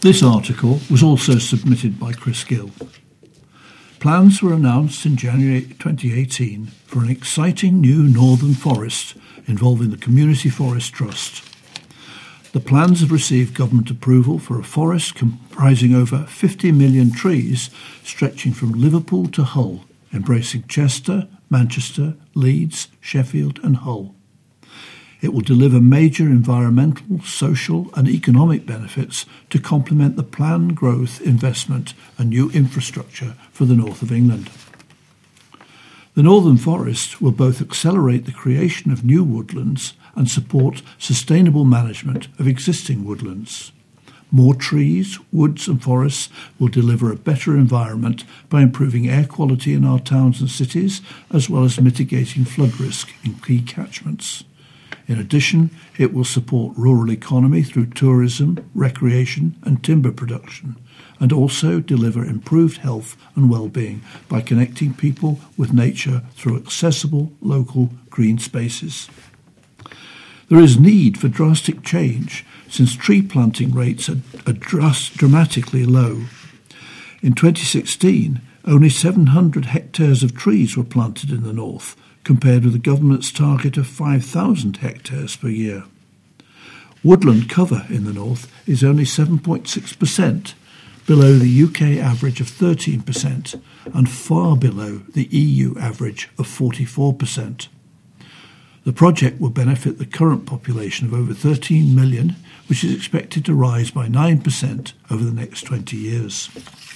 This article was also submitted by Chris Gill. Plans were announced in January 2018 for an exciting new northern forest involving the Community Forest Trust. The plans have received government approval for a forest comprising over 50 million trees stretching from Liverpool to Hull, embracing Chester, Manchester, Leeds, Sheffield and Hull. It will deliver major environmental, social and economic benefits to complement the planned growth, investment and new infrastructure for the north of England. The Northern Forest will both accelerate the creation of new woodlands and support sustainable management of existing woodlands. More trees, woods and forests will deliver a better environment by improving air quality in our towns and cities, as well as mitigating flood risk in key catchments. In addition, it will support rural economy through tourism, recreation and timber production, and also deliver improved health and well-being by connecting people with nature through accessible local green spaces. There is need for drastic change since tree planting rates are dramatically low. In 2016, only 700 hectares of trees were planted in the north, compared with the government's target of 5,000 hectares per year. Woodland cover in the north is only 7.6%, below the UK average of 13% and far below the EU average of 44%. The project will benefit the current population of over 13 million, which is expected to rise by 9% over the next 20 years.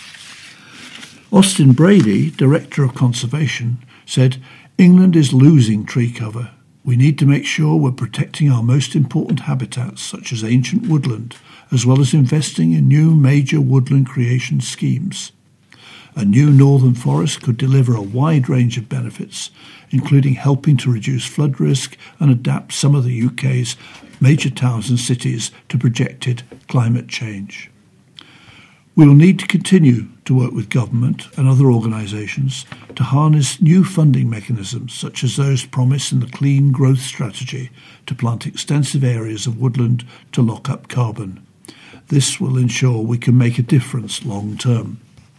Austin Brady, Director of Conservation, said, "England is losing tree cover. We need to make sure we're protecting our most important habitats, such as ancient woodland, as well as investing in new major woodland creation schemes. A new northern forest could deliver a wide range of benefits, including helping to reduce flood risk and adapt some of the UK's major towns and cities to projected climate change." We will need to continue to work with government and other organisations to harness new funding mechanisms such as those promised in the Clean Growth Strategy to plant extensive areas of woodland to lock up carbon. This will ensure we can make a difference long term.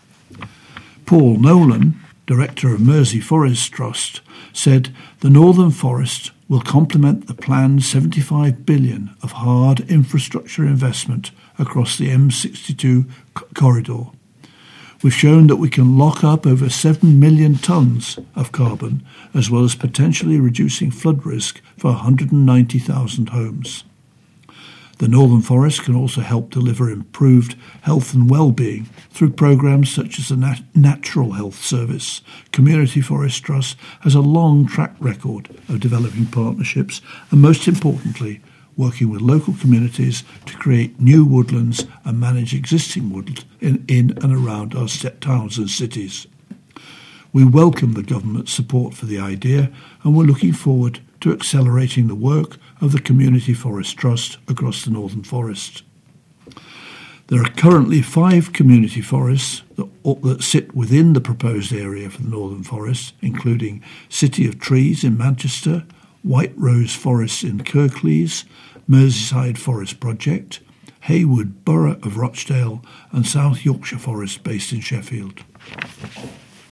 Paul Nolan, Director of Mersey Forest Trust, said the Northern Forest will complement the planned $75 billion of hard infrastructure investment across the M62 corridor. We've shown that we can lock up over 7 million tonnes of carbon, as well as potentially reducing flood risk for 190,000 homes. The Northern Forest can also help deliver improved health and well-being through programmes such as the Natural Health Service. Community Forest Trust has a long track record of developing partnerships and, most importantly, working with local communities to create new woodlands and manage existing woodlands in and around our towns and cities. We welcome the government's support for the idea and we're looking forward to accelerating the work of the Community Forest Trust across the Northern Forest. There are currently 5 community forests that sit within the proposed area for the Northern Forest, including City of Trees in Manchester, White Rose Forest in Kirklees, Merseyside Forest Project, Haywood Borough of Rochdale and South Yorkshire Forest based in Sheffield.